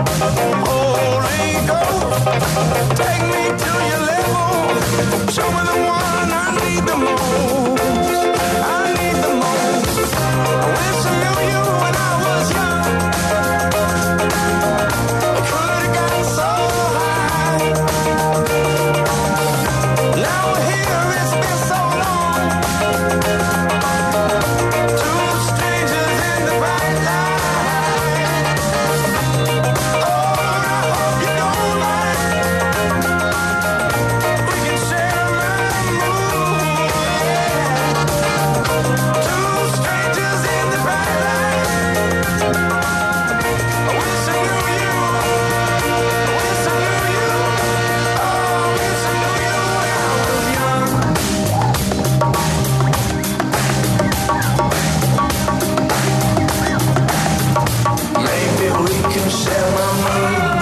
Holy Ghost, take me to your level. Show me the one I need the most. I need the most. I wish I knew you when I was young. I could have gotten so high. Now we're here, it's been so long. Two strangers in the bright light. Oh, I hope you don't mind. We can share my mood, yeah. Two strangers in the bright light. I wish I knew you. I wish I knew you. Oh, I wish I knew you when I was young. Maybe we can share my mood.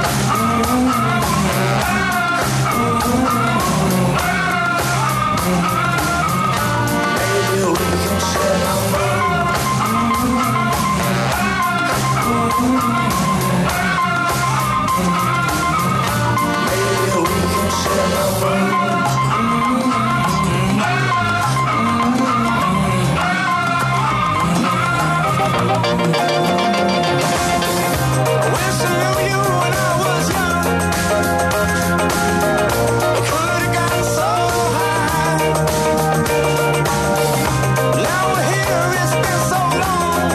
Maybe we can share my mood. Maybe we can share my mood. I wish I knew you when I was young. I could have gotten so high. Now we're here, it's been so long.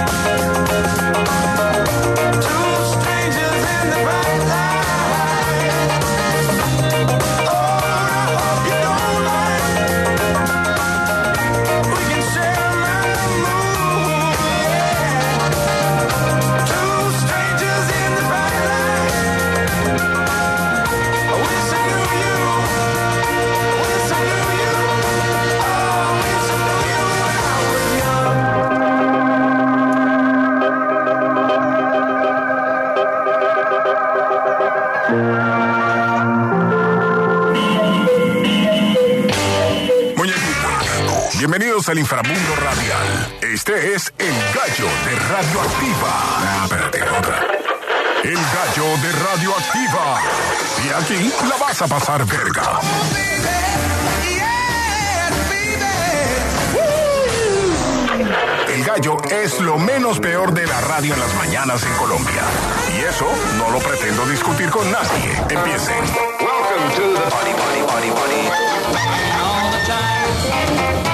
Two strangers in the bright light. Oh, I hope you don't mind. We can share my mood, yeah. Two strangers in the bright light. I wish I knew you. I wish I knew you. Oh, I wish I knew you when I was young. Muñequitos, bienvenidos al inframundo radial. Este es El Gallo de Radioactiva. Espérate, otra. El Gallo de Radioactiva. Y aquí la vas a pasar verga. El Gallo es lo menos peor de la radio en las mañanas en Colombia. Y eso no lo pretendo discutir con nadie. Empiecen. Welcome to the party, party, party, party. All the time.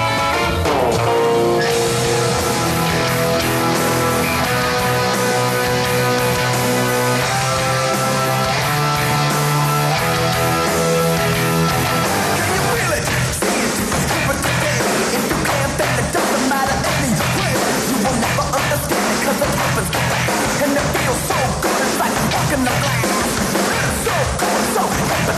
Can you feel it? See it, super today. If you can't feel it, doesn't matter anyway. You will never understand it 'cause it happens to me. And it feels so good, it's like walking the glass. It's so good, so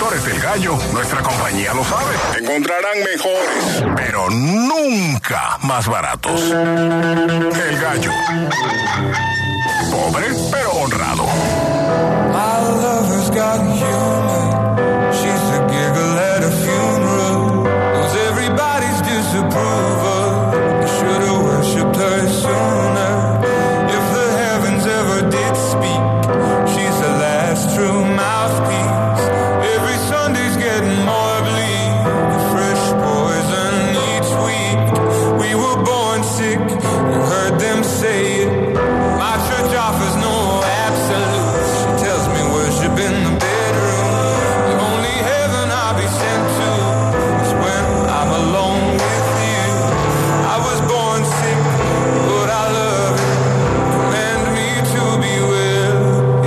seguidores del Gallo, nuestra compañía lo sabe. Encontrarán mejores, pero nunca más baratos. El Gallo. Pobre, pero honrado. My lover's got humor. She's a giggle at a funeral. Knows everybody's disapproval. I should've worshipped her sooner. If the heavens ever did speak, she's the last true mouthpiece. Every Sunday's getting more bleak. A fresh poison each week. We were born sick. You heard them say it. My church offers no absolute. She tells me worship in the bedroom. The only heaven I'll be sent to is when I'm alone with you. I was born sick, but I love it. Command me to be well.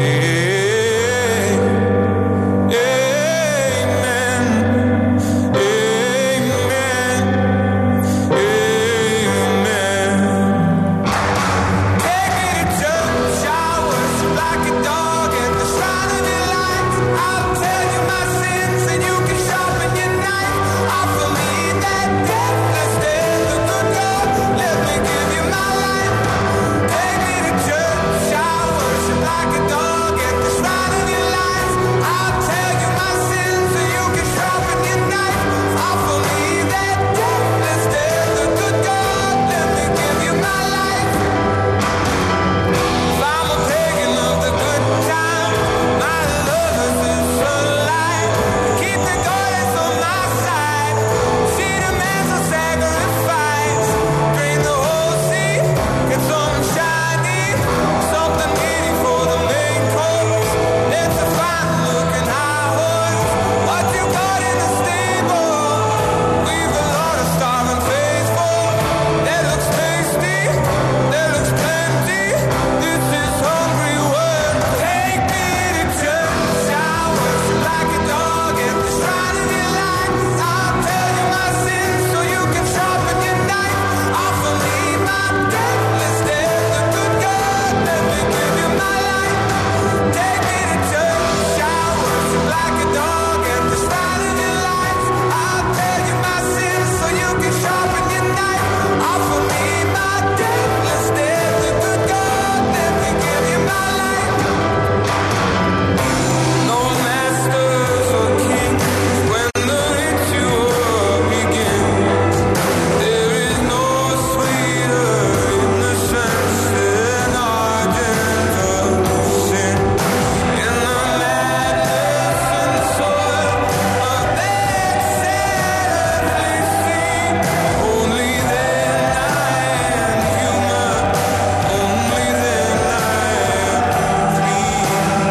Amen. Amen. Amen. Take me to church, I worship like a dog at the shrine of your lights. I'll tell you my sins and you can sharpen your knife. Offer me that deathless death, the good God, let me give you my life. Take me to church, I worship like a dog at the shrine of your lights. I'll tell you my sins and you can sharpen your knife. Offer me that deathless death, the good God, let me give you my life. If I'm a pagan of the good times, my lover's the sunlight. Keep the goddess on my side. She demands a sacrifice. Drain the whole sea, get something shiny, something meaty for the main course. It's a fine looking high horse. What you got in the stable? We've a lot of starving faithful. That looks tasty, that looks plenty. This is hungry work. Take me to church. I worship like a dog at the shrine of your lights. I'll tell you my sins so you can sharpen your knife. Offer me my deathless death, the good God, let me give you my life. Take me to church. I worship like a dog at the shrine of your lights. I'll tell you my sins so you can sharpen your knife. Offer me my deathless death, the good God, let me give you my life. No masters or kings when the ritual begins. There is no sweeter innocence than our gentle sin. In the madness and soil of that sadly scene, only then I am human. Only then I am clean.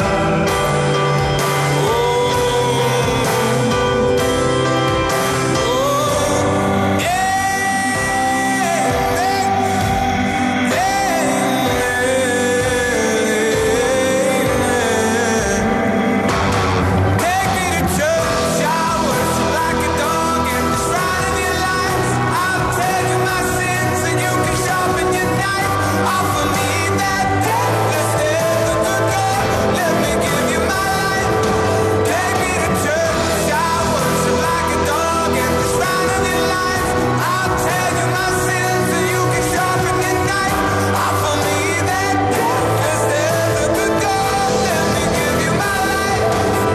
Take me to church, I worship like a dog at the shrine of your lights. I'll tell you my sins and you can sharpen your knife. Offer me that deathless death, the good God, let me give you my life. Take me to church, I worship like a dog at the shrine of your lights. I'll tell you my sins and you can sharpen your knife. Offer me that deathless death, the good God, let me give you my life.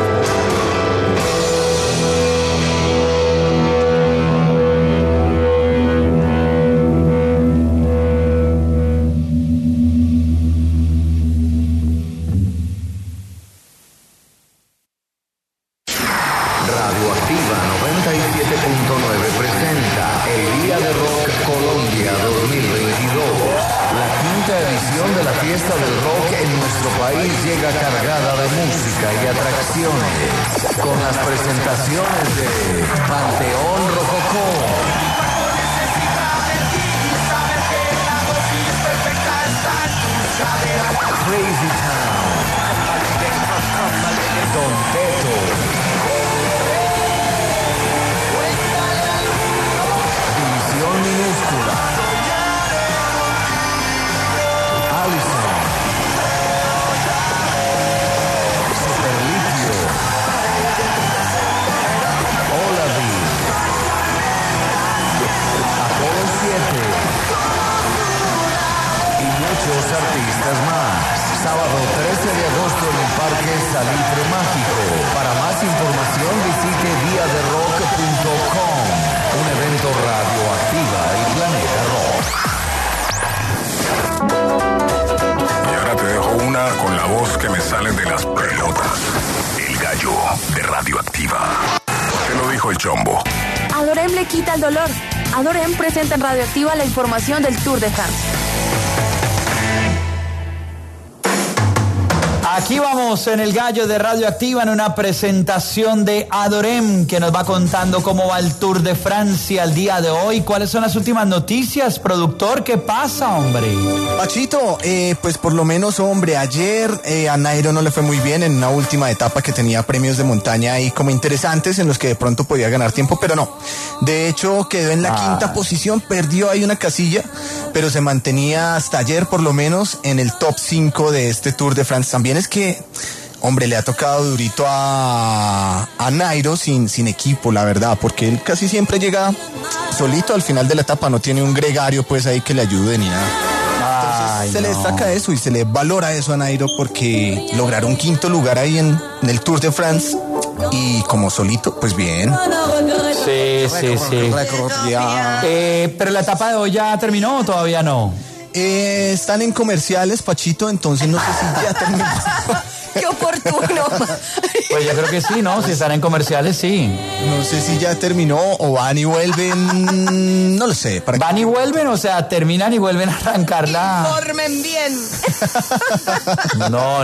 Radioactiva 97.9 presenta el Día de Rock Colombia 2022. La quinta edición de la fiesta del rock en nuestro país llega cargada de música y atracciones, con las presentaciones de Panteón Rococó, Crazy Town, Don Teto, División Minúscula, Allison, Superlitio, en el Parque Salitre Mágico. Para más información visite diaderock.com. Un evento radioactiva y Planeta Rock. Y ahora te dejo una con la voz que me sale de las pelotas. El gallo de Radioactiva. Te lo dijo el Chombo. Adorem le quita el dolor. Adorem presenta en Radioactiva la información del Tour de France. Aquí vamos en el gallo de Radioactiva en una presentación de Adorem que nos va contando cómo va el Tour de Francia el día de hoy. ¿Cuáles son las últimas noticias, productor? ¿Qué pasa, hombre? Pachito, pues por lo menos, hombre, ayer a Nairo no le fue muy bien en una última etapa que tenía premios de montaña ahí como interesantes en los que de pronto podía ganar tiempo, pero no. De hecho, quedó en la quinta posición, perdió ahí una casilla, pero se mantenía hasta ayer por lo menos en el top 5 de este Tour de France. También es que, hombre, le ha tocado durito a Nairo sin equipo, la verdad, porque él casi siempre llega solito al final de la etapa, no tiene un gregario pues ahí que le ayude ni nada. Entonces se le destaca eso y se le valora eso a Nairo porque lograr un quinto lugar ahí en el Tour de France y como solito, pues bien. Sí. Pero la etapa de hoy ya terminó o todavía no. Están en comerciales, Pachito, entonces no sé si ya terminó. ¡Qué oportuno! Pues yo creo que sí, ¿no? Si están en comerciales, sí. No sé si ya terminó o van y vuelven, no lo sé. ¿Van y vuelven? O sea, terminan y vuelven a arrancarla. ¡Informen bien! No.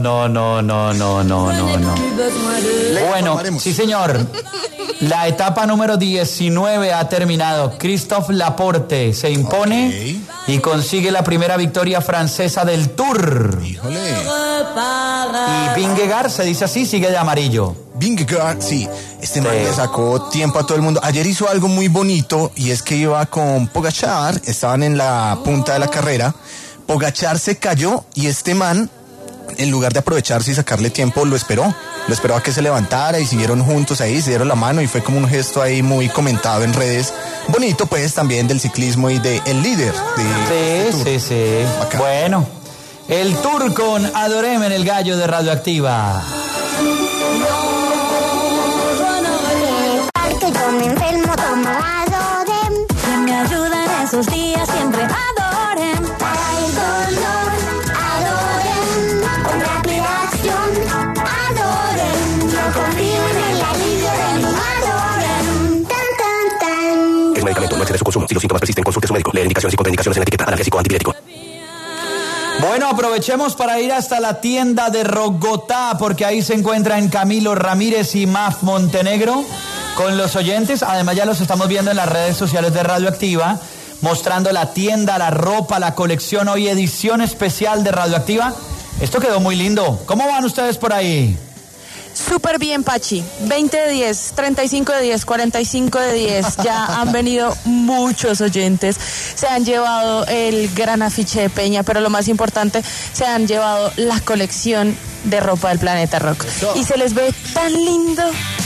Bueno, sí, señor. La etapa número 19 ha terminado. Christophe Laporte se impone y consigue la primera victoria francesa del Tour. Híjole. Y Vingegaard, se dice así, sigue de amarillo. Vingegaard, sí. Man le sacó tiempo a todo el mundo. Ayer hizo algo muy bonito y es que iba con Pogačar, estaban en la punta de la carrera. Pogačar se cayó y este man, en lugar de aprovecharse y sacarle tiempo, lo esperó a que se levantara y siguieron juntos ahí, se dieron la mano y fue como un gesto ahí muy comentado en redes. Bonito pues también del ciclismo y del líder de Sí. Bacán. Bueno, el Tour con Adorem en el gallo de Radioactiva. Que yo me enfermo, tomo Adorem. Que me ayuda en esos días, siempre Adorem. Para el dolor, Adorem. Con rápida acción, Adorem. Yo confío en el alivio del Adorem. Tan, tan, tan. El medicamento no excede su consumo. Si los síntomas persisten, consulte a su médico. Lea indicaciones y contraindicaciones en la etiqueta. Analgésico antipirético. Bueno, aprovechemos para ir hasta la tienda de Rogotá, porque ahí se encuentran Camilo Ramírez y Maf Montenegro con los oyentes. Además ya los estamos viendo en las redes sociales de Radioactiva, mostrando la tienda, la ropa, la colección, hoy edición especial de Radioactiva. Esto quedó muy lindo. ¿Cómo van ustedes por ahí? Súper bien, Pachi. 20 de 10, 35 de 10, 45 de 10. Ya han venido muchos oyentes. Se han llevado el gran afiche de Peña, pero lo más importante, se han llevado la colección de ropa del Planeta Rock. Y se les ve tan lindo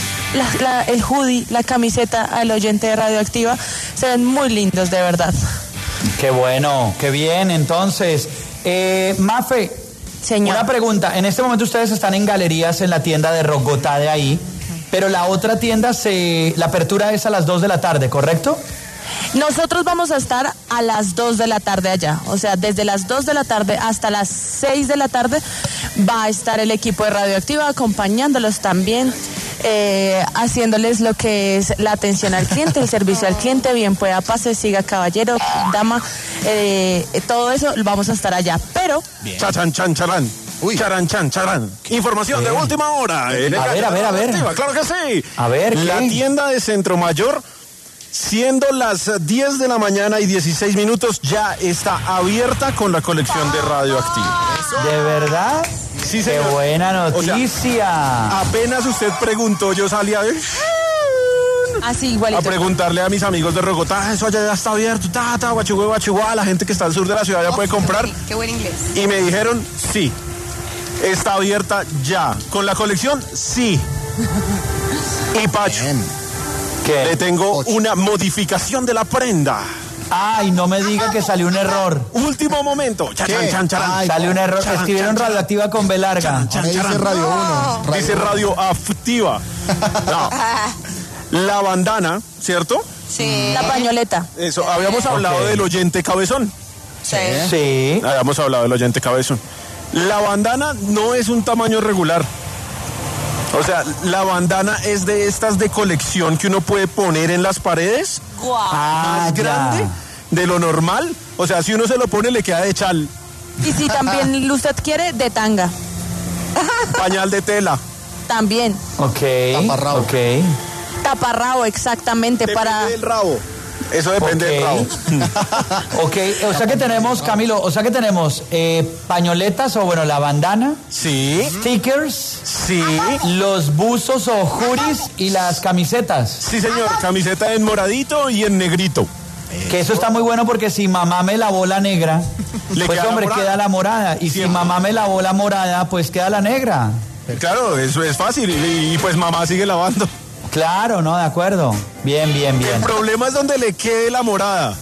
el hoodie, la camiseta al oyente de Radioactiva. Se ven muy lindos, de verdad. Qué bueno, qué bien. Entonces, Mafe, señor, una pregunta. En este momento ustedes están en galerías en la tienda de Rogotá de ahí, pero la otra tienda, la apertura es a las 2 de la tarde, ¿correcto? Nosotros vamos a estar a las 2 de la tarde allá, o sea, desde las 2 de la tarde hasta las 6 de la tarde va a estar el equipo de Radioactiva acompañándolos también, haciéndoles lo que es la atención al cliente, el servicio al cliente, bien pueda pase, siga caballero, dama, todo eso vamos a estar allá, pero... Chachan, chan, charán. Uy. Charan, chan, charán. Información de última hora. A ver. Claro que sí. A ver, ¿qué? La tienda de Centro Mayor, siendo las 10 de la mañana y 16 minutos, ya está abierta con la colección de Radioactiva. ¿De verdad? Sí, señor. ¡Qué buena noticia! O sea, apenas usted preguntó, yo salí a ver... Así, igualito. A preguntarle a mis amigos de Rogotá, eso allá ya está abierto, guachuguá, la gente que está al sur de la ciudad ya puede comprar. Sí, qué buen inglés. Y me dijeron, sí, está abierta ya. ¿Con la colección? Sí. Y Pacho, ¿Qué? le tengo una modificación de la prenda. Ay, no me diga que salió un error. Último momento. Ay, Salió un error. Charan, Escribieron charan, radioactiva con B larga. Ahora dice Radio 1. Dice radioactiva. No. La bandana, ¿cierto? Sí. La pañoleta. Eso, habíamos hablado Ok. del oyente cabezón. Sí. Habíamos hablado del oyente cabezón. La bandana no es un tamaño regular. O sea, la bandana es de estas de colección que uno puede poner en las paredes. Ah, Más grande ya. de lo normal. O sea, si uno se lo pone, le queda de chal. Y si también usted quiere, de tanga. Pañal de tela. También. Ok. Taparrabo. Ok. Taparrabo, exactamente. Depende del rabo. Eso depende del rabo. Ok, o sea que tenemos, Camilo, pañoletas o bueno, la bandana, Sí, stickers, sí. los buzos o juris y las camisetas. Sí, señor. Camiseta en moradito y en negrito. Que eso está muy bueno porque si mamá me lavó la negra, Le pues queda la hombre, morada. queda la morada. Y si Siempre. mamá me lavó la morada, pues queda la negra. Claro, eso es fácil. Y pues mamá sigue lavando. Claro, ¿no? De acuerdo. Bien, bien, bien. El problema es donde le quede la morada.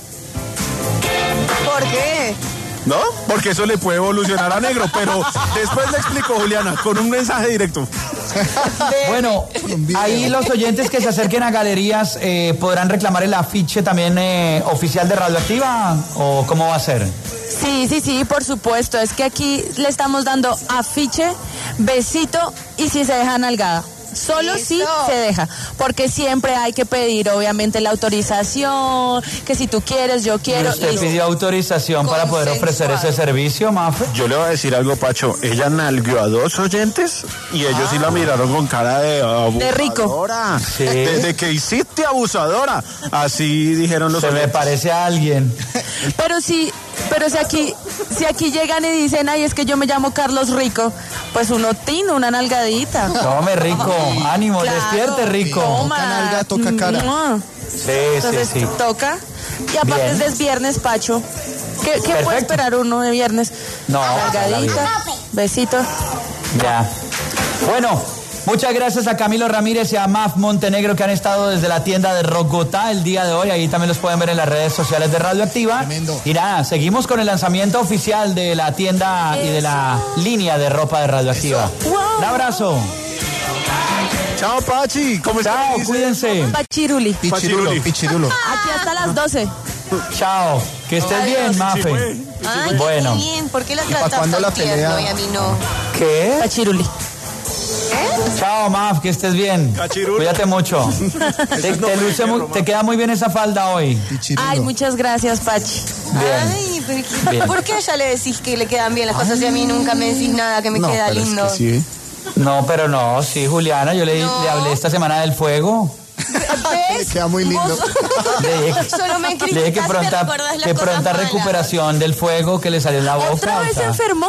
¿Por qué? ¿No? Porque eso le puede evolucionar a negro. Pero después le explico, Juliana, con un mensaje directo. Bueno, ahí los oyentes que se acerquen a galerías podrán reclamar el afiche también oficial de Radioactiva, ¿o cómo va a ser? Sí, por supuesto. Es que aquí le estamos dando afiche, besito y si se deja nalgada. Solo si se deja, porque siempre hay que pedir obviamente la autorización, que si tú quieres, yo ¿Y quiero. usted listo. pidió autorización para poder ofrecer ese servicio, Mafe? Yo le voy a decir algo, Pacho. Ella nalgueó a 2 oyentes y ellos sí la miraron con cara de abusadora. De rico. Sí. Desde que hiciste abusadora. Así dijeron los Se me oyentes. parece a alguien. Pero si aquí llegan y dicen, ay, es que yo me llamo Carlos Rico, pues uno tiene una nalgadita. Tome, Rico. Ánimo, Claro. despierte, Rico. Toma. Toca nalga, toca cara. Mua. Sí, Entonces sí. toca. Y aparte Bien. es viernes, Pacho. ¿Qué Perfecto. puede esperar uno de viernes? No, Nalgadita, besito. Ya. Bueno, muchas gracias a Camilo Ramírez y a Maf Montenegro que han estado desde la tienda de Rogotá el día de hoy. Ahí también los pueden ver en las redes sociales de Radioactiva. Tremendo. Y nada, seguimos con el lanzamiento oficial de la tienda y de la línea de ropa de Radioactiva. Un abrazo. Chao, Pachi. ¿Cómo estás? Chao, cuídense. Pachiruli. Pichirulo, pichirulo. Aquí hasta las 12. Chao. Que estés bien, Mafe. Ay, Bueno. qué bien. ¿Por qué la para tratas cuándo la tan tierno pelea? y a mí no? ¿Qué? Pachiruli. Chao, Maf, que estés bien. Cachirulo. Cuídate mucho. Te queda muy bien esa falda hoy. Pichirulo. Ay, muchas gracias, Pachi. Bien. Ay, pero Bien. ¿por qué a ella le decís que le quedan bien las cosas y a mí nunca me decís nada que me No, queda pero lindo? es que sí. No, pero no, sí, Juliana, yo le hablé esta semana del fuego. ¿Ves? Queda muy lindo. Vos Le dije, solo me le dije que criticás y te pronta, recordás las que cosas pronta malas. recuperación del fuego que le salió en la boca. ¿Otra vez o sea, se enfermó?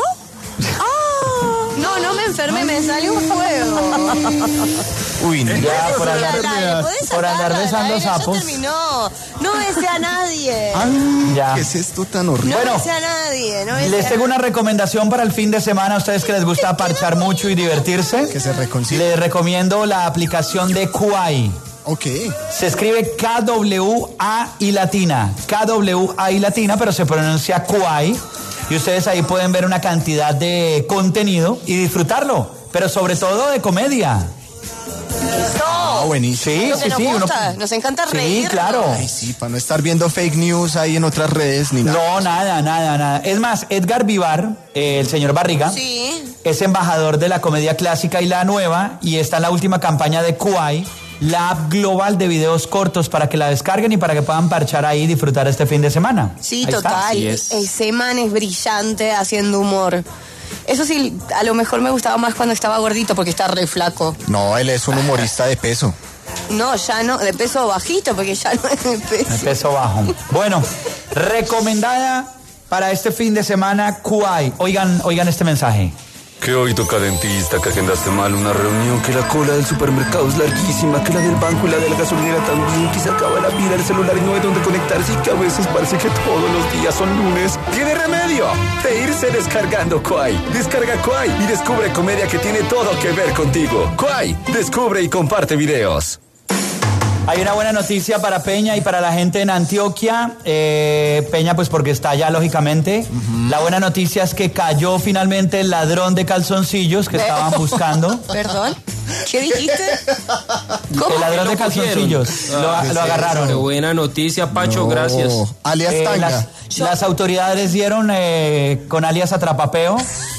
No me enfermé, me salió un fuego. Uy, no. Ya, por Dale, andar, ¿podés por andar sacarla del besando aire? Ya sapos. terminó. No besé a nadie. Ya. ¿Qué es esto tan horrible? No Bueno, besé a nadie. No besé Les a tengo una recomendación para el fin de semana a ustedes que les gusta parchar mucho y divertirse. Que se reconcilie. Les recomiendo la aplicación de Kwai. Ok. Se escribe K-W-A y latina. K-W-A y latina, pero se pronuncia Kwai. Y ustedes ahí pueden ver una cantidad de contenido y disfrutarlo. Pero sobre todo de comedia. Ah, buenísimo. Sí, Lo que sí, nos sí. gusta, nos encanta Sí, reírnos. claro. Ay, sí, para no estar viendo fake news ahí en otras redes ni nada. No, nada. Es más, Edgar Vivar, el señor Barriga, Sí. es embajador de la comedia clásica y la nueva y está en la última campaña de Kwai, la app global de videos cortos para que la descarguen y para que puedan parchar ahí y disfrutar este fin de semana. Sí, Ahí está. total. Así es. Ese man es brillante haciendo humor. Eso sí, a lo mejor me gustaba más cuando estaba gordito porque está re flaco. No, él es un humorista de peso. No, ya no, de peso bajito porque ya no es de peso. De peso bajo. Bueno, recomendada para este fin de semana Kwai. Oigan este mensaje. Que hoy toca dentista, que agendaste mal una reunión, que la cola del supermercado es larguísima, que la del banco y la de la gasolinera también, que se acaba la pila del celular y no hay donde conectarse y que a veces parece que todos los días son lunes. ¡Tiene remedio! De irse descargando Kwai. Descarga Kwai y descubre comedia que tiene todo que ver contigo. Kwai, descubre y comparte videos. Hay una buena noticia para Peña y para la gente en Antioquia. Peña, pues porque está allá, lógicamente. La buena noticia es que cayó finalmente el ladrón de calzoncillos que estaban buscando. ¿Perdón? ¿Qué dijiste? ¿Cómo? El ladrón de calzoncillos. Lo agarraron. Qué buena noticia, Pacho, gracias. Alias Tanga. Las autoridades dieron con alias Atrapapeo.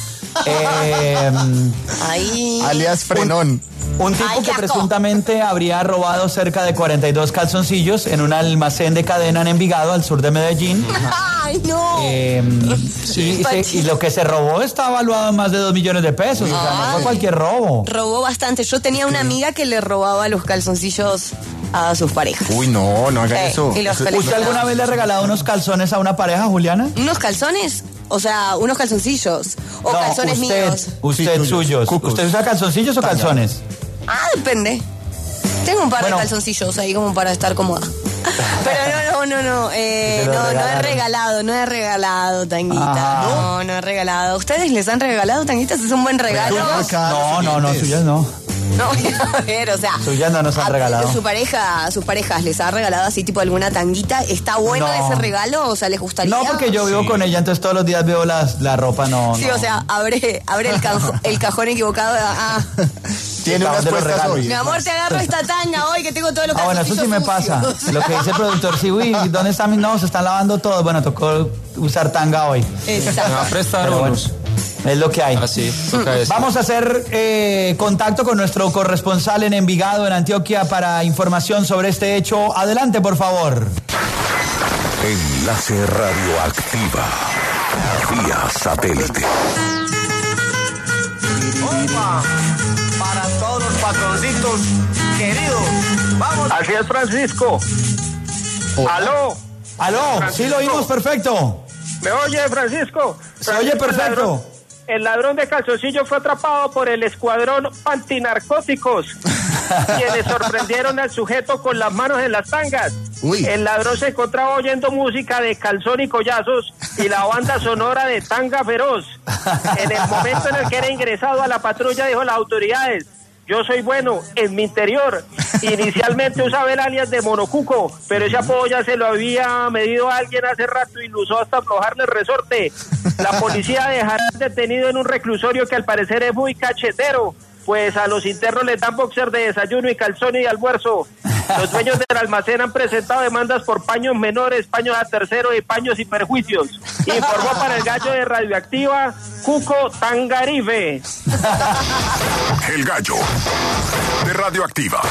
Alias Frenón. Un tipo que presuntamente habría robado cerca de 42 calzoncillos en un almacén de cadena en Envigado, al sur de Medellín. ¡Ay, no! Y lo que se robó está evaluado en más de 2 millones de pesos. O sea, no fue cualquier robo. Robó bastante. Yo tenía una amiga que le robaba los calzoncillos a sus parejas. Uy, no haga eso. Y los ¿Usted alguna vez le ha regalado unos calzones a una pareja, Juliana? ¿Unos calzones? O sea, unos calzoncillos. O calzones míos. Usted suyos. ¿Usted usa calzoncillos o calzones? Depende. Tengo un par de calzoncillos ahí como para estar cómoda. Pero no he regalado, Tanguita. No he regalado. ¿Ustedes les han regalado, Tanguitas? ¿Es un buen regalo? No, suyas no. No, a ver, o sea. Suyas no nos han regalado. ¿Sus parejas les ha regalado así tipo alguna tanguita? ¿Está bueno ese regalo? O sea, ¿les gustaría? No, porque yo vivo con ella, entonces todos los días veo la ropa, no. Sí, o sea, abre el cajón equivocado. Tiene unas puestas hoy. Mi amor, te agarro esta tanga hoy que tengo todos los calzoncillos bueno, eso sí me pasa. Lo que dice el productor, sí, uy, ¿dónde están mis? No, se están lavando todo. Bueno, tocó usar tanga hoy. Exacto. Me va a prestar unos. Es lo que hay. Así, toca eso. Vamos a hacer contacto con nuestro corresponsal en Envigado, en Antioquia, para información sobre este hecho. Adelante, por favor. Enlace Radioactiva vía satélite. Opa, para todos los patroncitos queridos. Vamos. Así es, Francisco. ¿Aló? Sí, lo oímos perfecto. ¿Me oye, Francisco? Se oye perfecto. El ladrón de calzoncillos fue atrapado por el escuadrón antinarcóticos, quienes sorprendieron al sujeto con las manos en las tangas. El ladrón se encontraba oyendo música de Calzón y Collazos y la banda sonora de Tanga Feroz. En el momento en el que era ingresado a la patrulla, dijo a las autoridades: yo soy bueno en mi interior. Inicialmente usaba el alias de Monocuco, pero ese apodo ya se lo había medido a alguien hace rato y lo usó hasta aflojarle el resorte. La policía dejará detenido en un reclusorio que al parecer es muy cachetero, pues a los internos les dan boxer de desayuno y calzón y de almuerzo. Los dueños del almacén han presentado demandas por paños menores, paños a tercero y paños y perjuicios. Informó para el Gallo de Radioactiva, Cuco Tangarife. El Gallo de Radioactiva.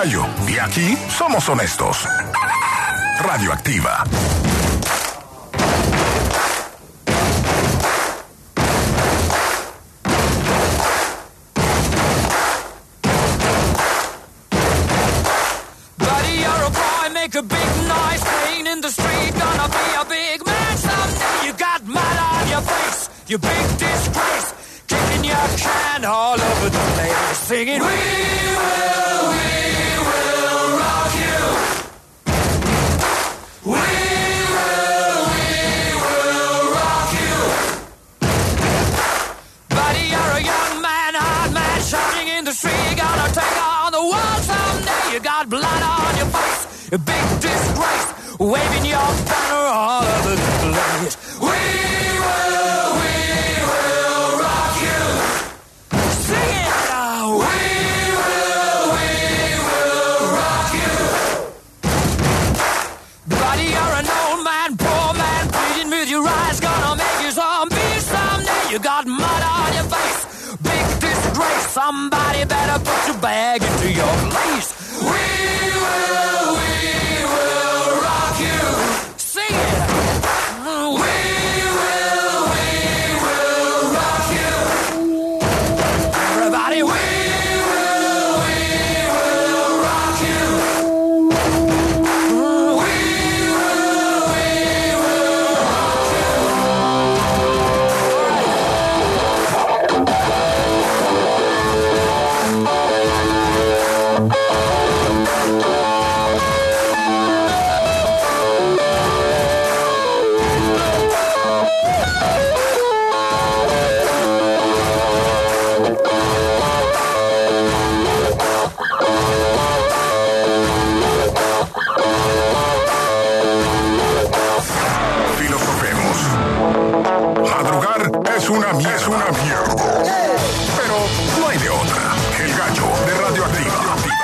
Gallo. Y aquí somos honestos. Radioactiva. Buddy, you're a boy, make a big noise, playing in the street, gonna be a big man someday. You got mud on your face, you big disgrace, kicking your can all over the place, singing, we will rock you. We will rock you. Buddy, you're a young man, hard man, shouting in the street, gonna take on the world someday. You got blood on your face, a big disgrace, waving your banner all over the place. We will rock you. Sing it now. We will rock you. Buddy, you're an old man, poor man, pleading with your eyes, gonna make you zombie someday. You got mud on your face, big disgrace. Somebody better put your bag into your place. We will rock you. Sing it. We will rock you. Everybody, we will rock you. We will Filosofemos. Madrugar es una mierda. Pero no hay de otra. El Gallo de Radioactiva.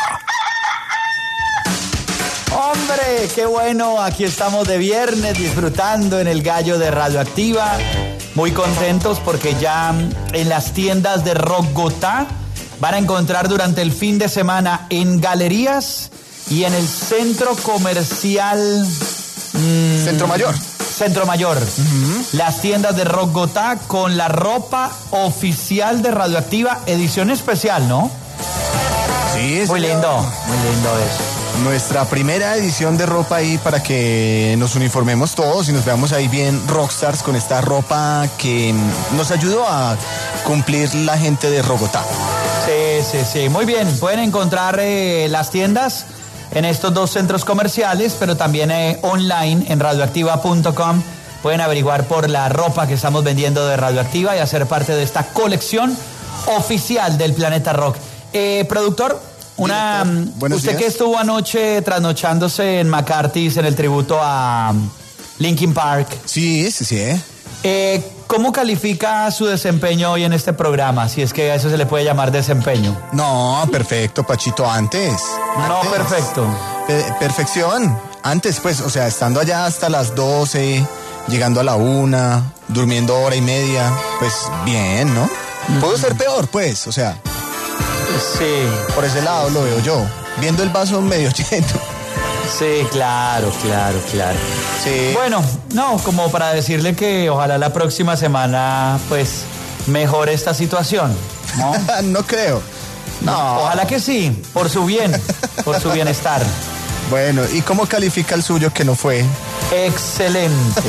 Hombre, qué bueno, aquí estamos de viernes disfrutando en el Gallo de Radioactiva. Muy contentos porque ya en las tiendas de Rogotá van a encontrar durante el fin de semana en galerías y en el centro comercial... Centro Mayor. Centro Mayor. Las tiendas de Rogotá con la ropa oficial de Radioactiva, edición especial, ¿no? Sí, muy lindo eso. Nuestra primera edición de ropa ahí para que nos uniformemos todos y nos veamos ahí bien rockstars con esta ropa que nos ayudó a cumplir la gente de Rogotá. Sí, muy bien. Pueden encontrar las tiendas en estos dos centros comerciales, pero también online en radioactiva.com. Pueden averiguar por la ropa que estamos vendiendo de Radioactiva y hacer parte de esta colección oficial del Planeta Rock. Productor, usted que estuvo anoche trasnochándose en McCarthy's en el tributo a Linkin Park. Sí. ¿Cómo califica su desempeño hoy en este programa? Si es que a eso se le puede llamar desempeño. No, perfecto, Pachito, antes. No, perfecto. Perfección. Antes, pues, o sea, estando allá hasta las 12, llegando a la 1, durmiendo hora y media, pues bien, ¿no? Puedo ser peor, pues, o sea. Sí. Por ese lado lo veo yo, viendo el vaso medio lleno. Sí, claro. Sí. Bueno, no, como para decirle que ojalá la próxima semana, pues, mejore esta situación, ¿no? No creo. No. Ojalá que sí, por su bien, por su bienestar. Bueno, ¿y cómo califica el suyo que no fue? Excelente.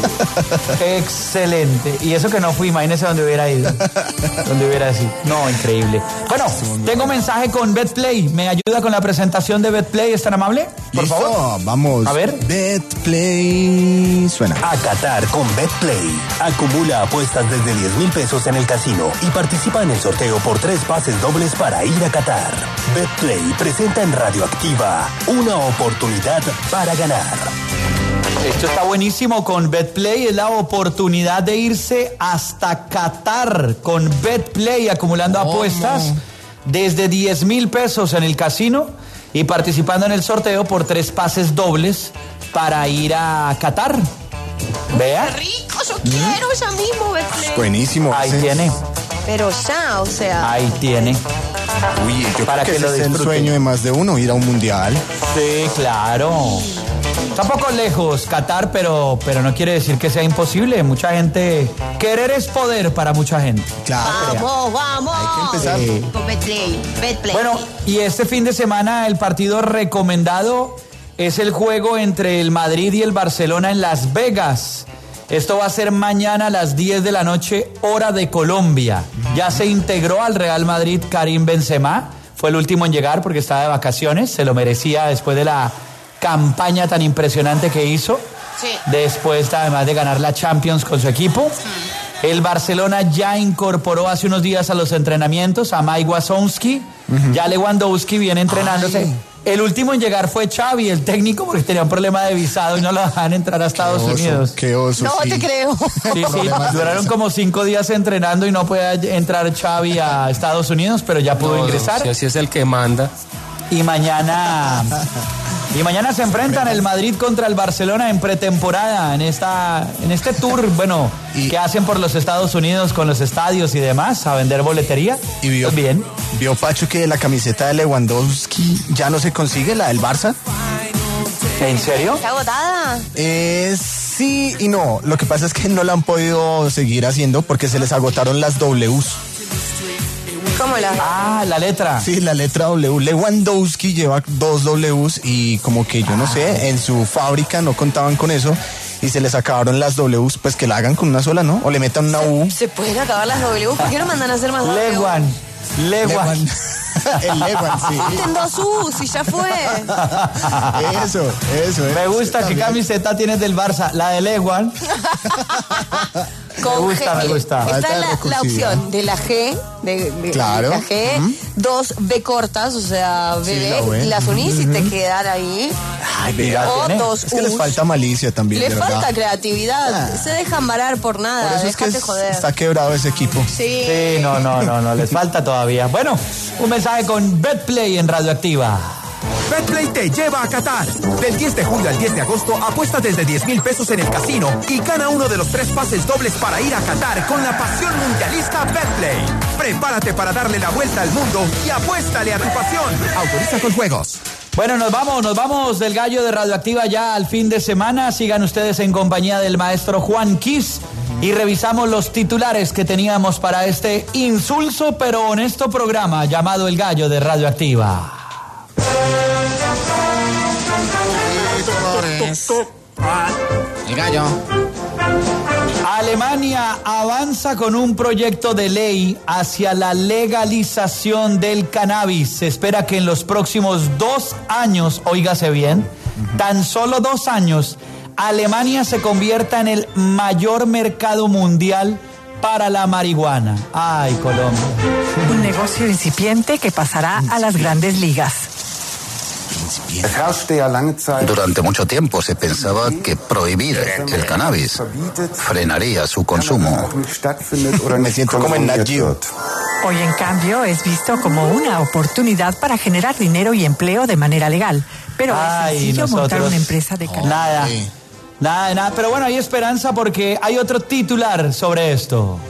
Y eso que no fui, imagínese dónde hubiera ido. No, increíble. Bueno, tengo mensaje con BetPlay. ¿Me ayuda con la presentación de BetPlay? ¿Es tan amable? Por favor. Vamos. A ver. BetPlay suena. A Qatar con BetPlay. Acumula apuestas desde 10,000 pesos en el casino y participa en el sorteo por 3 pases dobles para ir a Qatar. BetPlay presenta en Radioactiva una oportunidad para ganar. Esto está buenísimo con BetPlay, es la oportunidad de irse hasta Qatar con BetPlay acumulando apuestas desde 10,000 pesos en el casino y participando en el sorteo por 3 pases dobles para ir a Qatar. Vea. ¡Qué rico! Yo quiero ya mismo BetPlay. Buenísimo. Ahí tiene. Pero ya, o sea. Ahí tiene. Uy, yo para creo que lo ese es el disfruten. sueño de más de uno, ir a un mundial. Sí, claro. Está un poco lejos Qatar, pero no quiere decir que sea imposible. Mucha gente... Querer es poder para mucha gente. Vamos, vamos. Hay que empezar. Sí. Con Betplay. Bueno, y este fin de semana el partido recomendado es el juego entre el Madrid y el Barcelona en Las Vegas. Esto va a ser mañana a las 10 de la noche, hora de Colombia. Ya se integró al Real Madrid Karim Benzema. Fue el último en llegar porque estaba de vacaciones. Se lo merecía después de la campaña tan impresionante que hizo. Sí. Después, además de ganar la Champions con su equipo. El Barcelona ya incorporó hace unos días a los entrenamientos a Mike Wazowski. Ya Lewandowski viene entrenándose. Ay. El último en llegar fue Xavi, el técnico, porque tenía un problema de visado y no lo dejaban entrar a Estados Unidos. Qué oso, No sí. te creo. Sí, Problemas de duraron visa. como 5 días entrenando y no podía entrar Xavi a Estados Unidos, pero ya pudo ingresar. Si así es el que manda. Y mañana se enfrentan el Madrid contra el Barcelona en pretemporada, en este tour, bueno, que hacen por los Estados Unidos con los estadios y demás, a vender boletería. Y vio, Pues bien. vio Pacho que la camiseta de Lewandowski ya no se consigue, la del Barça. ¿En serio? ¿Está agotada? Sí y no. Lo que pasa es que no la han podido seguir haciendo porque se les agotaron las Ws. ¿Cómo la? Ah, la letra. Sí, la letra W. Lewandowski lleva 2 Ws y como que yo no sé, en su fábrica no contaban con eso y se les acabaron las Ws, pues que la hagan con una sola, ¿no? O le metan una U. ¿Se pueden acabar las W? ¿Por qué no mandan a hacer más W? Lewan. El Lewan, sí. Meten 2 U's y ya fue. Eso. Me gusta, ¿qué También. camiseta tienes del Barça? La de Lewan. Con me gusta. Está Falta de la recursividad. opción de la G, Claro. la G, 2 B cortas, o sea, Sí, bebé, la V. las unís y te quedan ahí. Ay, vea, O tiene. 2 es que les U's. falta malicia también, Le de verdad. falta creatividad. Se dejan varar por nada. Por eso es que Déjate joder. está quebrado ese equipo. Sí. Sí, no, les falta todavía. Bueno, un mensaje con Betplay en Radioactiva. Betplay te lleva a Qatar. Del 10 de julio al 10 de agosto apuesta desde 10,000 pesos en el casino y gana uno de los 3 pases dobles para ir a Qatar con la pasión mundialista Betplay. Prepárate para darle la vuelta al mundo y apuéstale a tu pasión. Autoriza con juegos. Bueno, nos vamos del gallo de Radioactiva ya al fin de semana. Sigan ustedes en compañía del maestro Juan Kiss y revisamos los titulares que teníamos para este insulso pero honesto programa llamado El Gallo de Radioactiva. El gallo. Alemania avanza con un proyecto de ley hacia la legalización del cannabis. Se espera que en los próximos 2 años, óigase bien, tan solo 2 años, Alemania se convierta en el mayor mercado mundial para la marihuana. Ay, Colombia. Un negocio incipiente que pasará a las grandes ligas. Durante mucho tiempo se pensaba que prohibir el cannabis frenaría su consumo. Me siento como en Nat Geo. Hoy, en cambio, es visto como una oportunidad para generar dinero y empleo de manera legal. Pero es sencillo montar una empresa de cannabis. Nada. Pero bueno, hay esperanza porque hay otro titular sobre esto.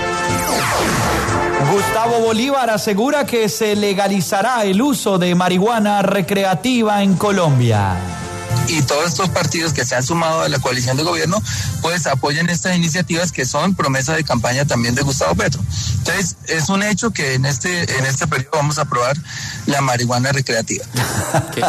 Gustavo Bolívar asegura que se legalizará el uso de marihuana recreativa en Colombia. Y todos estos partidos que se han sumado a la coalición de gobierno, pues apoyan estas iniciativas que son promesa de campaña también de Gustavo Petro. Entonces, es un hecho que en este periodo vamos a aprobar la marihuana recreativa. ¿A qué?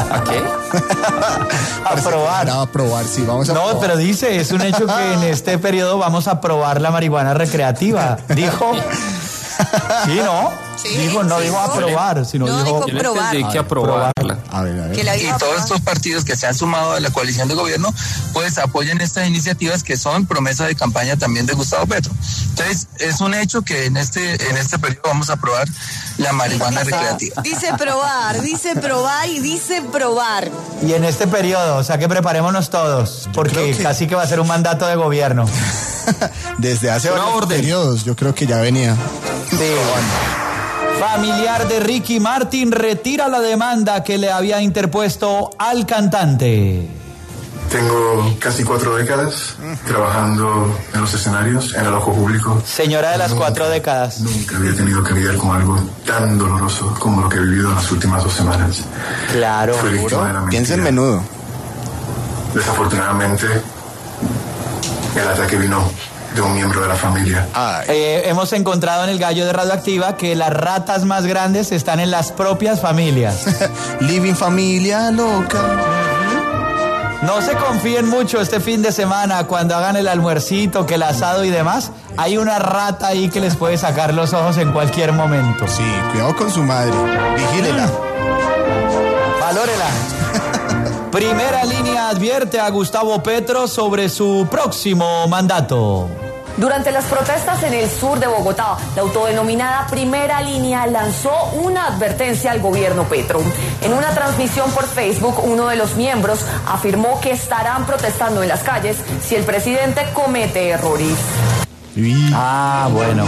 Aprobar, sí, vamos a No, aprobar. pero dice, es un hecho que en este periodo vamos a aprobar la marihuana recreativa. Dijo. Sí, ¿no? Sí, dijo, no sí, dijo dijo. aprobar, sino No, dijo dijo probar. Hay que aprobarla. A ver. Que la Y iba a todos probar. estos partidos que se han sumado a la coalición de gobierno, pues apoyan estas iniciativas que son promesa de campaña también de Gustavo Petro. Entonces, es un hecho que en este periodo vamos a aprobar la marihuana recreativa. Dice probar y dice probar. Y en este periodo, o sea que preparémonos todos, porque casi que va a ser un mandato de gobierno. Desde hace Una varios orden. periodos, yo creo que ya venía. Sí. Familiar de Ricky Martin retira la demanda que le había interpuesto al cantante. Tengo casi 4 décadas trabajando en los escenarios, en el ojo público. Señora de las 4 décadas. Nunca había tenido que lidiar con algo tan doloroso como lo que he vivido en las últimas 2 semanas. Claro. Fui víctima de la Piensa en mentira. menudo. Desafortunadamente, el ataque vino de un miembro de la familia. Hemos encontrado en el Gallo de Radioactiva que las ratas más grandes están en las propias familias. Living familia loca. No se confíen mucho este fin de semana cuando hagan el almuercito, que el asado y demás. Hay una rata ahí que les puede sacar los ojos en cualquier momento. Sí, cuidado con su madre. Vigílela. Valórela. Primera Línea advierte a Gustavo Petro sobre su próximo mandato. Durante las protestas en el sur de Bogotá, la autodenominada Primera Línea lanzó una advertencia al gobierno Petro. En una transmisión por Facebook, uno de los miembros afirmó que estarán protestando en las calles si el presidente comete errores. Ah, bueno.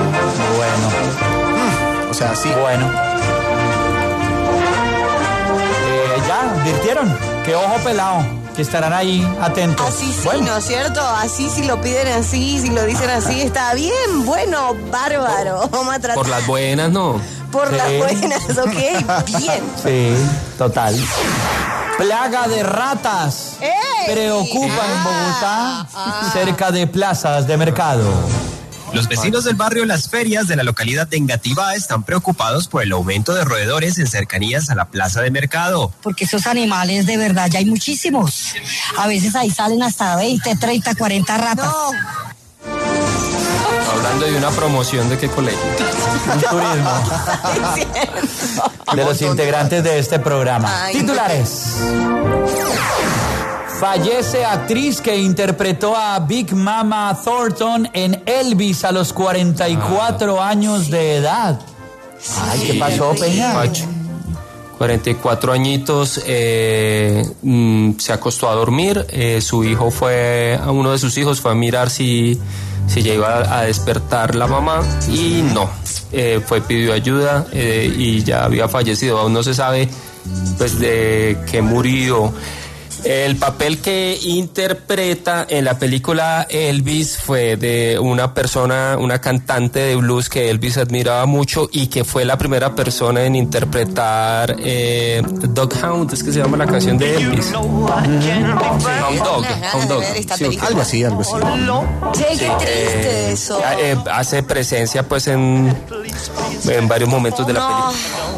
O sea, sí. Bueno. Ya, advirtieron. Que ojo pelado. Que estarán ahí atentos. Así sí, bueno. ¿no es cierto? Así si lo piden así, si lo dicen así, está bien, bueno, bárbaro. Vamos a tratar. Por las buenas, no. Por Sí. las buenas, ok, bien. Sí, total. Plaga de ratas. Preocupa en Bogotá, cerca de plazas de mercado. Los vecinos del barrio Las Ferias de la localidad de Engativá están preocupados por el aumento de roedores en cercanías a la plaza de mercado. Porque esos animales de verdad ya hay muchísimos. A veces ahí salen hasta 20, 30, 40 ratas. Hablando de una promoción de qué colegio. Un turismo. De los integrantes de este programa. Ay, Titulares. Fallece actriz que interpretó a Big Mama Thornton en Elvis a los 44 años de edad. Ay, ¿qué pasó, Peña? 44 añitos, se acostó a dormir, uno de sus hijos fue a mirar si ya iba a despertar la mamá y no, pidió ayuda y ya había fallecido. Aún no se sabe pues de qué murió. El papel que interpreta en la película Elvis fue de una cantante de blues que Elvis admiraba mucho y que fue la primera persona en interpretar Doghound, es que se llama la canción de Elvis. Hound Dog. Sí, Algo así. Che, qué triste eso. Hace presencia pues en varios momentos de la película.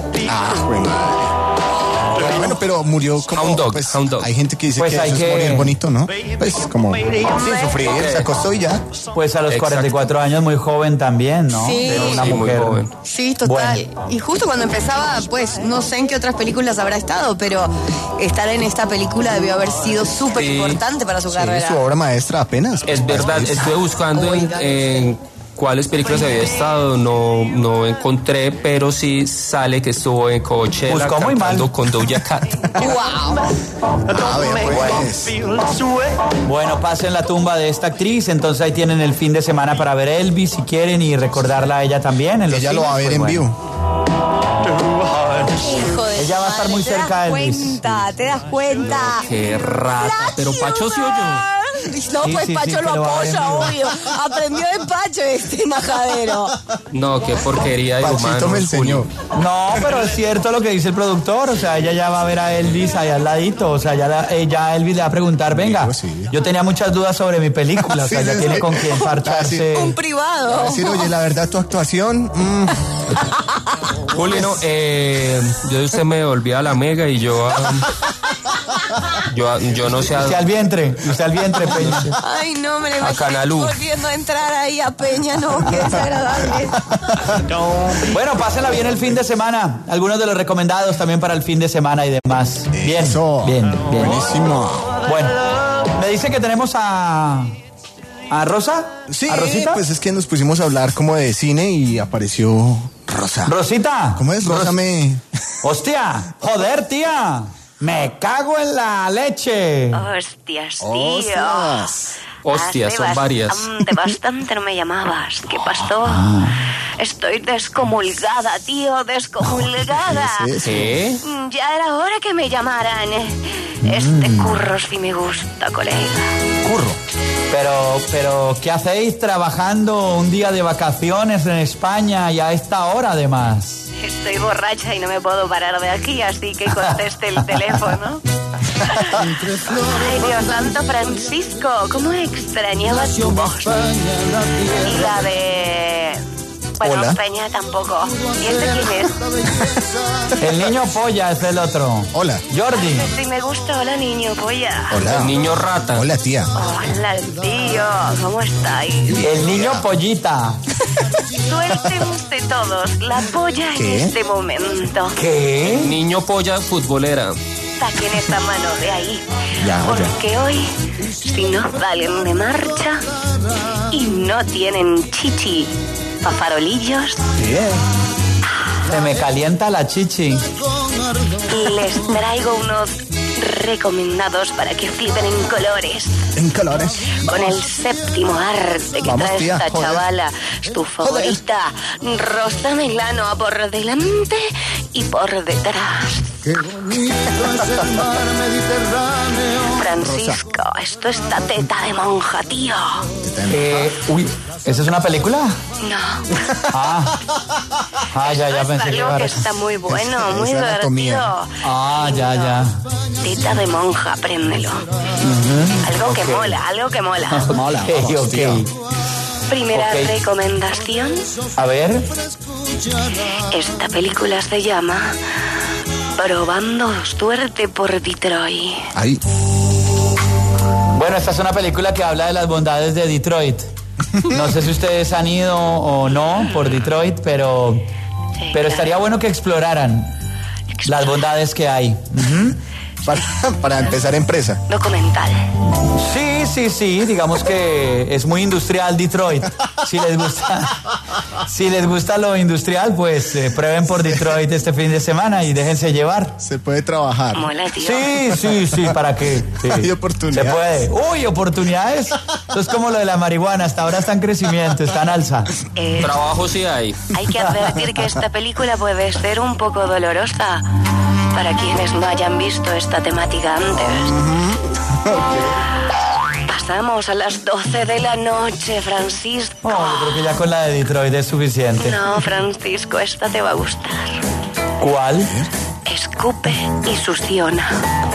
Bueno, pero murió como... Hound Dog. Hay gente que dice Pues que hay eso que- es morir bonito, ¿no? Pues como sin sufrir, se acostó y ya. Pues a los Exacto. 44 años muy joven también, ¿no? Sí. Era una Sí, muy mujer. joven. Sí, total. Y justo cuando empezaba, pues, no sé en qué otras películas habrá estado, pero estar en esta película debió haber sido súper importante para su carrera. Su obra maestra apenas. Es verdad, estuve buscando en cuáles películas había estado, no encontré, pero sí sale que estuvo en Coachella Buscó muy cantando con Doja Cat. Bueno, pasen la tumba de esta actriz, entonces ahí tienen el fin de semana para ver Elvis si quieren y recordarla a ella también. En los Ella lo va a ver cines, en pues, vivo. Hijo de Ella va a estar muy cerca de Elvis. ¿Te das cuenta? Qué rata, pero Pacho se oyó. No, Sí, pues sí, Pacho sí, lo pero va a ver en apoya, vivo. obvio. Aprendió de Pacho este majadero. No, qué porquería de Pachito humanos. me enseñó. No, pero es cierto lo que dice el productor, o sea, ella ya va a ver a Elvis allá al ladito, o sea, ya Elvis le va a preguntar, venga, yo tenía muchas dudas sobre mi película, o sea, ya tiene con quién parcharse. Un privado. Va a decir, oye, la verdad, tu actuación... Juli, no, yo de usted me volví a la mega y yo no sé Usted al vientre, Peña. Ay, no, me lo A imagino Canalú. volviendo a entrar ahí a Peña, no, qué desagradable. Bueno, pásenla bien el fin de semana, algunos de los recomendados también para el fin de semana y demás. Bien, bien. Buenísimo. Bueno, me dice que tenemos a Rosa. Sí, ¿A Rosita? pues es que nos pusimos a hablar como de cine y apareció Rosa. Rosita. ¿Cómo es? Rózame. Hostia, joder, tía. Me cago en la leche. Hostias, tío. Ostras. Hostias, son varias. De bastante no me llamabas. ¿Qué pasó? Estoy descomulgada, tío, descomulgada. ¿Qué? Ya era hora que me llamaran. Este curro sí me gusta, colega. Curro. Pero, ¿qué hacéis trabajando un día de vacaciones en España y a esta hora además? Estoy borracha y no me puedo parar de aquí, así que conteste el teléfono. Ay, Dios santo, Francisco, ¿cómo extrañaba tu voz? Y la de... Bueno, Hola. Peña tampoco. ¿Y este quién es? El niño polla es el otro. Hola. Jordi. Sí, me gusta. Hola, niño polla. Hola. El niño rata. Hola, tía. Hola, tío. ¿Cómo estáis? El niño pollita. Suéltense todos la polla ¿Qué? en este momento. ¿Qué? Niño polla futbolera. Saquen esa mano de ahí. Ya, Porque hoy, si no salen de marcha y no tienen chichi pa' farolillos, Bien. Se me calienta la chichi. les traigo unos recomendados para que flipen en colores. En colores. Con el séptimo arte que Vamos, trae tía, esta joder. chavala, tu favorita, Rosa Melano, por delante y por detrás. Qué bonito es el mar Mediterráneo. Francisco, esto es teta de monja, tío. Uy, ¿esa es una película? No. Ya pensé que Algo iba a... que está muy bueno, muy es anatomía. divertido. ya. Teta de monja, apréndelo. Algo que mola, algo que mola. Mola. Ok. Primera Ok. recomendación. A ver. Esta película se llama Probando suerte por Detroit. Ahí. Bueno, esta es una película que habla de las bondades de Detroit. No sé si ustedes han ido o no por Detroit, pero estaría bueno que exploraran las bondades que hay. Para empezar empresa. Documental. Sí, digamos que es muy industrial Detroit. Si les gusta lo industrial, pues prueben por Detroit este fin de semana y déjense llevar. Se puede trabajar. Mola, tío. Sí, ¿para qué? Sí. Hay oportunidades. Se puede. Uy, oportunidades. Esto es como lo de la marihuana, hasta ahora está en crecimiento, está en alza. Trabajo sí hay. Hay que advertir que esta película puede ser un poco dolorosa para quienes no hayan visto esta temática antes. Pasamos a las 12 de la noche, Francisco. Yo creo que ya con la de Detroit es suficiente. No, Francisco, esta te va a gustar. ¿Cuál? Escupe y succiona.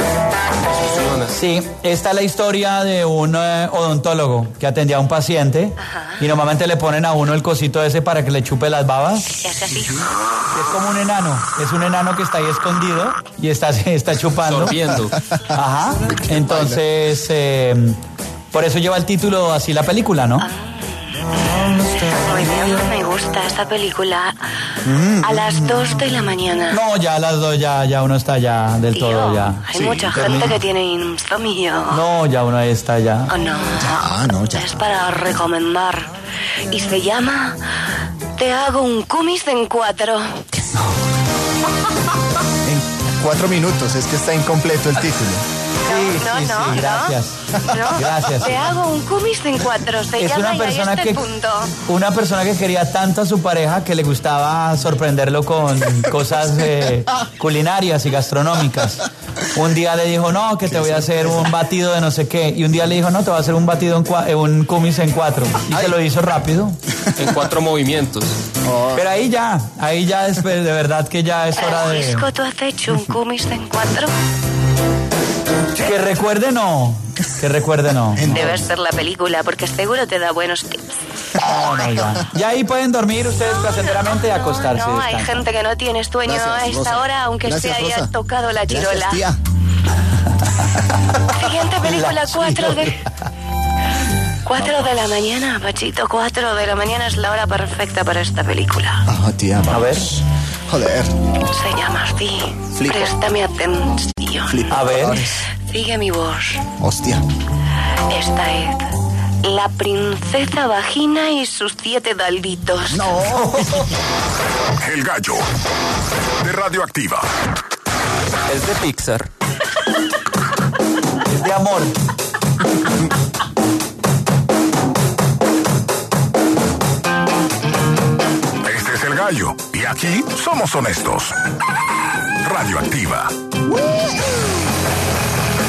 Sí, esta es la historia de un odontólogo que atendía a un paciente y normalmente le ponen a uno el cosito ese para que le chupe las babas. Se hace así. Es como un enano, es un enano que está ahí escondido y está chupando. Sorbiendo. Ajá, entonces por eso lleva el título así la película, ¿no? Muy bien, me gusta esta película. A las 2 de la mañana. No, ya a las 2 ya uno está ya del Tío, todo ya. hay mucha gente que tiene insomnio. No, ya uno ahí está ya. Oh, no. Es para recomendar. Y se llama Te hago un cumis en 4. En 4 minutos, es que está incompleto el título. No, gracias. No, Gracias. Te hago un cumis en 4. Se Es llama una y ahí persona está el que punto. una persona que quería tanto a su pareja que le gustaba sorprenderlo con cosas culinarias y gastronómicas. Un día le dijo, no, que te voy a hacer un batido de no sé qué. Y un día le dijo, no, te voy a hacer un batido un kumis en 4. Y se lo hizo rápido. En 4 movimientos. Pero ahí ya después de verdad que ya es hora de... Francisco, ¿tú has hecho un kumis en 4? Que recuerde no. Debe ser la película, porque seguro te da buenos tips. No, ya. Y ahí pueden dormir ustedes placenteramente y acostarse. No, hay descansen. gente que no tiene sueño a esta Rosa. hora, aunque Gracias, se haya Rosa. tocado la chirola. Gracias, tía. Siguiente película, La 4 de... chirola. 4 de la mañana, Pachito, 4 de la mañana es la hora perfecta para esta película. Tía, vamos. A ver. Joder. Se llama así. Flipo. Préstame atención. Flipo. A ver. Sigue mi voz. Hostia. Esta es La princesa vagina y sus 7 dalditos. No. El gallo de Radioactiva. Es de Pixar. Es de amor. Este es el gallo y aquí somos honestos. Radioactiva.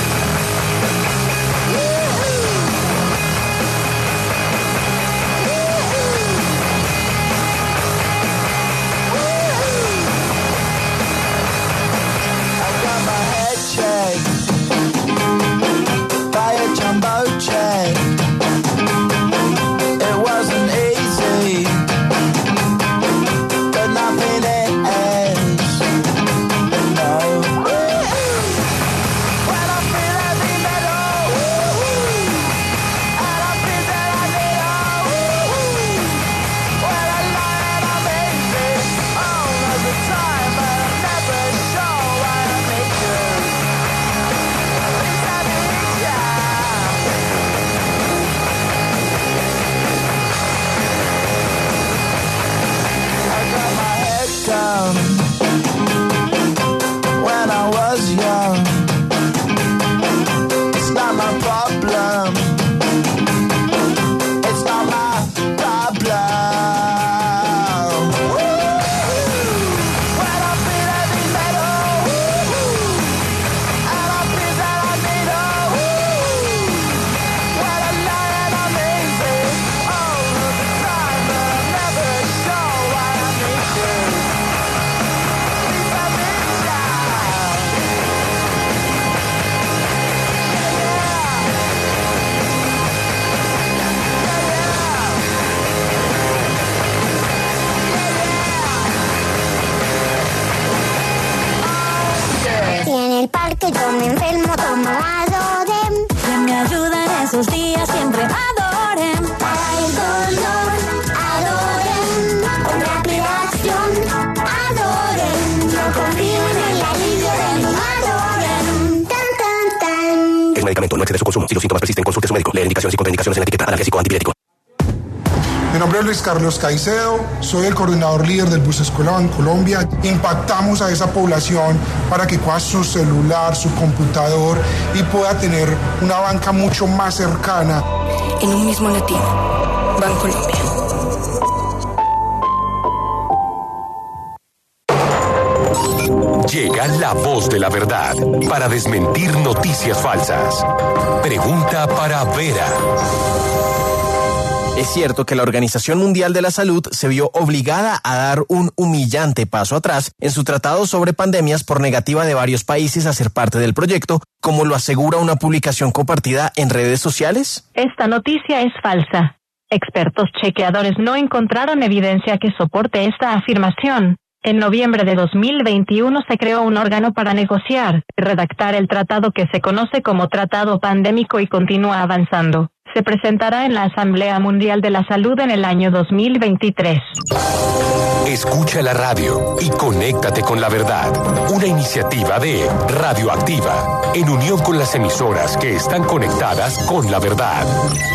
medicamento. No excede su consumo. Si los síntomas persisten, consulte a su médico. Lea indicaciones y contraindicaciones en la etiqueta. Analgésico antipirético. Mi nombre es Luis Carlos Caicedo, soy el coordinador líder del Bus Escolar en Colombia. Impactamos a esa población para que coja su celular, su computador y pueda tener una banca mucho más cercana. En un mismo latino, Bancolombia. Llega la voz de la verdad para desmentir noticias falsas. Pregunta para Vera. Es cierto que la Organización Mundial de la Salud se vio obligada a dar un humillante paso atrás en su tratado sobre pandemias por negativa de varios países a ser parte del proyecto, como lo asegura una publicación compartida en redes sociales. Esta noticia es falsa. Expertos chequeadores no encontraron evidencia que soporte esta afirmación. En noviembre de 2021 se creó un órgano para negociar y redactar el tratado que se conoce como Tratado Pandémico y continúa avanzando. Se presentará en la Asamblea Mundial de la Salud en el año 2023. Escucha la radio y conéctate con la verdad. Una iniciativa de Radioactiva, en unión con las emisoras que están conectadas con la verdad.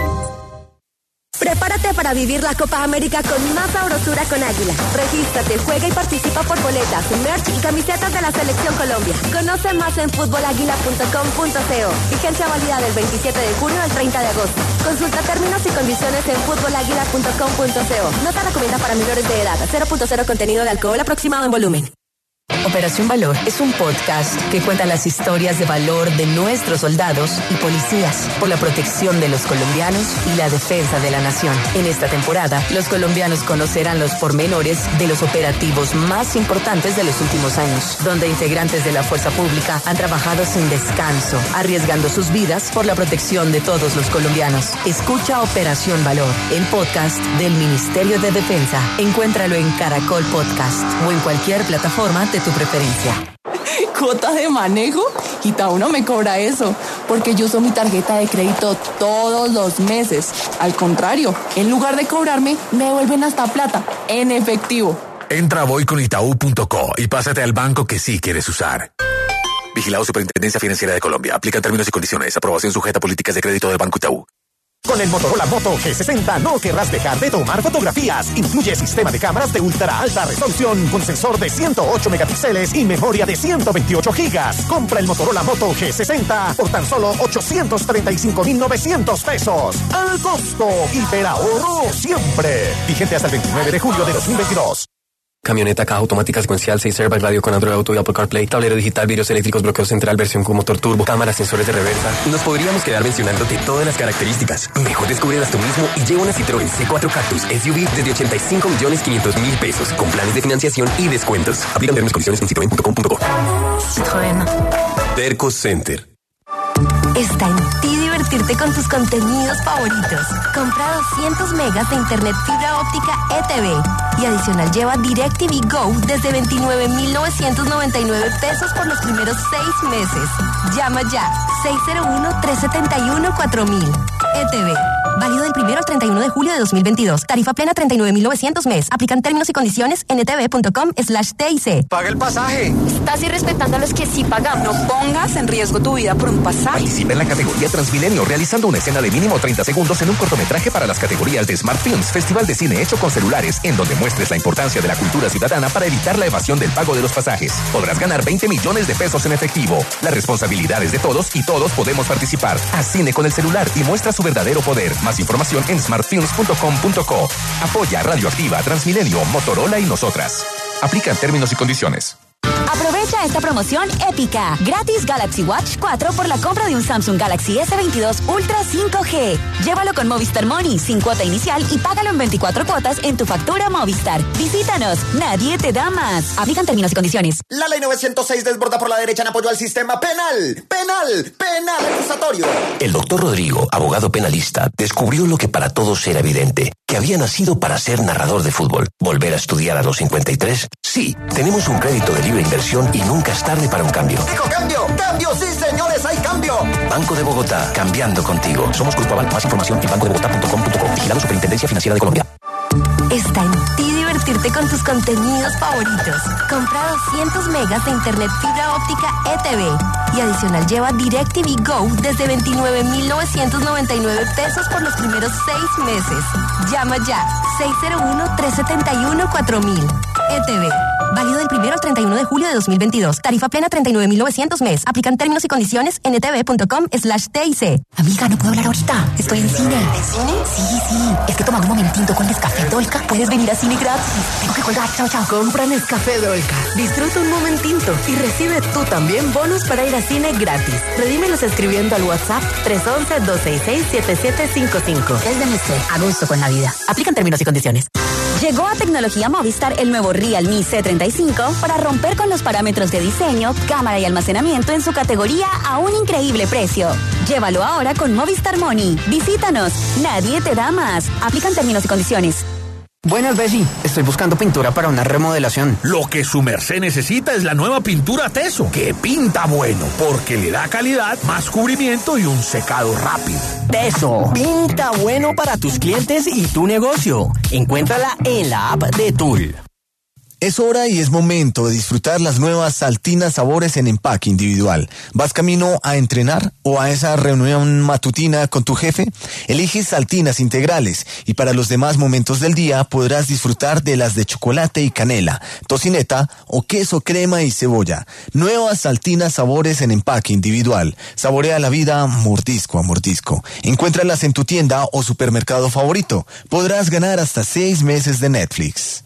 Prepárate para vivir la Copa América con más sabrosura con Águila. Regístrate, juega y participa por boletas, merch y camisetas de la Selección Colombia. Conoce más en futbolaguila.com.co. Vigencia válida del 27 de junio al 30 de agosto. Consulta términos y condiciones en futbolaguila.com.co. No se recomienda para menores de edad. 0.0 contenido de alcohol aproximado en volumen. Operación Valor es un podcast que cuenta las historias de valor de nuestros soldados y policías por la protección de los colombianos y la defensa de la nación. En esta temporada, los colombianos conocerán los pormenores de los operativos más importantes de los últimos años, donde integrantes de la fuerza pública han trabajado sin descanso, arriesgando sus vidas por la protección de todos los colombianos. Escucha Operación Valor, el podcast del Ministerio de Defensa. Encuéntralo en Caracol Podcast o en cualquier plataforma de tu preferencia. ¿Cuota de manejo? Itaú no me cobra eso, porque yo uso mi tarjeta de crédito todos los meses. Al contrario, en lugar de cobrarme, me devuelven hasta plata, en efectivo. Entra a voyconitaú.co y pásate al banco que sí quieres usar. Vigilado Superintendencia Financiera de Colombia. Aplican términos y condiciones. Aprobación sujeta a políticas de crédito del Banco Itaú. Con el Motorola Moto G60 no querrás dejar de tomar fotografías. Incluye sistema de cámaras de ultra alta resolución con sensor de 108 megapíxeles y memoria de 128 gigas. Compra el Motorola Moto G60 por tan solo 835,900 pesos. Al costo, hiperahorro siempre. Vigente hasta el 29 de julio de 2022. Camioneta, caja automática secuencial, 6 airbags, radio con Android Auto y Apple CarPlay, tablero digital, vidrios eléctricos, bloqueo central, versión con motor turbo, cámaras, sensores de reversa. Nos podríamos quedar mencionándote todas las características. Mejor descúbrelas tú mismo y lleva una Citroën C4 Cactus SUV desde 85,500,000 pesos, con planes de financiación y descuentos. Aplican términos y condiciones en citroen.com.co. Citroën. Terco Center. Está en ti divertirte con tus contenidos favoritos. Compra 200 megas de internet fibra óptica ETV y adicional lleva DirecTV Go desde 29,999 pesos por los primeros 6 meses. Llama ya 601-371-4000. ETV. Válido del 1 al 31 de julio de 2022. Tarifa plena 39,900 mes. Aplican términos y condiciones en etv.com/TIC. Paga el pasaje. Estás irrespetando a los que sí pagan. No pongas en riesgo tu vida por un pasaje. Participa en la categoría Transmilenio realizando una escena de mínimo 30 segundos en un cortometraje para las categorías de Smart Films, festival de cine hecho con celulares, en donde muestres la importancia de la cultura ciudadana para evitar la evasión del pago de los pasajes. Podrás ganar 20 millones de pesos en efectivo. La responsabilidad es de todos y todos podemos participar. Haz cine con el celular y muestra su verdadero poder. Más información en smartfilms.com.co. Apoya Radioactiva, Transmilenio, Motorola y nosotras. Aplican términos y condiciones. Aprovecha esta promoción épica. Gratis Galaxy Watch 4 por la compra de un Samsung Galaxy S22 Ultra 5G. Llévalo con Movistar Money sin cuota inicial y págalo en 24 cuotas en tu factura Movistar. Visítanos. Nadie te da más. Aplican términos y condiciones. La ley 906 desborda por la derecha en apoyo al sistema penal. Penal acusatorio. El doctor Rodrigo, abogado penalista, descubrió lo que para todos era evidente, que había nacido para ser narrador de fútbol. ¿Volver a estudiar a los 53? Sí, tenemos un crédito de libre inversión y nunca es tarde para un cambio. ¡Dijo cambio! ¡Cambio! ¡Sí, señores! ¡Hay cambio! Banco de Bogotá, cambiando contigo. Somos Grupo Aval. Más información en bancodebogotá.com.co. Vigilado Superintendencia Financiera de Colombia. Está en ti divertirte entretenerte con tus contenidos favoritos. Compra 200 megas de internet fibra óptica ETV y adicional lleva DirecTV Go desde 29,999 pesos por los primeros 6 meses. Llama ya 601-371-4000. ETV. Válido del 1 al 31 de julio de 2022. Tarifa plena 39,900 mes. Aplican términos y condiciones en etv.com/TIC. Amiga, no puedo hablar ahorita. Estoy en cine. ¿En cine? Sí. Es que tomando un momentito con Nescafé Dolca puedes venir a cine gratis. Tengo que colgar. Chao. Compra Nescafé Dolca. Disfruta un momentito y recibe tú también bonos para ir a cine gratis. Redímelos escribiendo al WhatsApp 311-266-7755. Es de Nestlé. A gusto con la vida. Aplican términos y condiciones. Llegó a Tecnología Movistar el nuevo Realme C35 para romper con los parámetros de diseño, cámara y almacenamiento en su categoría a un increíble precio. Llévalo ahora con Movistar Money. Visítanos. Nadie te da más. Aplican términos y condiciones. Buenas, Bessie. Estoy buscando pintura para una remodelación. Lo que su merced necesita es la nueva pintura Teso, que pinta bueno, porque le da calidad, más cubrimiento y un secado rápido. Teso, pinta bueno para tus clientes y tu negocio. Encuéntrala en la app de Tool. Es hora y es momento de disfrutar las nuevas Saltinas Sabores en empaque individual. ¿Vas camino a entrenar o a esa reunión matutina con tu jefe? Elige Saltinas integrales y para los demás momentos del día podrás disfrutar de las de chocolate y canela, tocineta o queso, crema y cebolla. Nuevas Saltinas Sabores en empaque individual. Saborea la vida mordisco a mordisco. Encuéntralas en tu tienda o supermercado favorito. Podrás ganar hasta 6 meses de Netflix.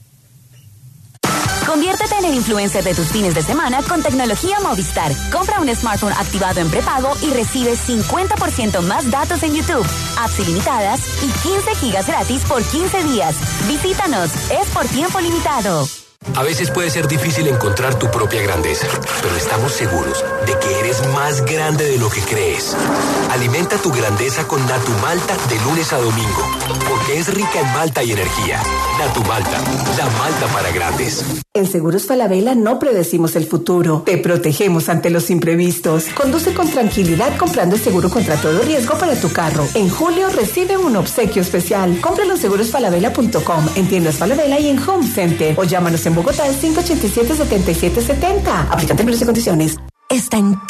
Conviértete en el influencer de tus fines de semana con Tecnología Movistar. Compra un smartphone activado en prepago y recibe 50% más datos en YouTube, apps ilimitadas y 15 gigas gratis por 15 días. Visítanos, es por tiempo limitado. A veces puede ser difícil encontrar tu propia grandeza, pero estamos seguros de que eres más grande de lo que crees. Alimenta tu grandeza con Natu Malta de lunes a domingo, porque es rica en malta y energía. Natu Malta, la malta para grandes. En Seguros Falabella no predecimos el futuro, te protegemos ante los imprevistos. Conduce con tranquilidad comprando el seguro contra todo riesgo para tu carro. En julio recibe un obsequio especial. Cómpralo en segurosfalabella.com, en tiendas Falabella y en Home Center, o llámanos en Bogotá al 587-7770. Aplican términos y condiciones. Está en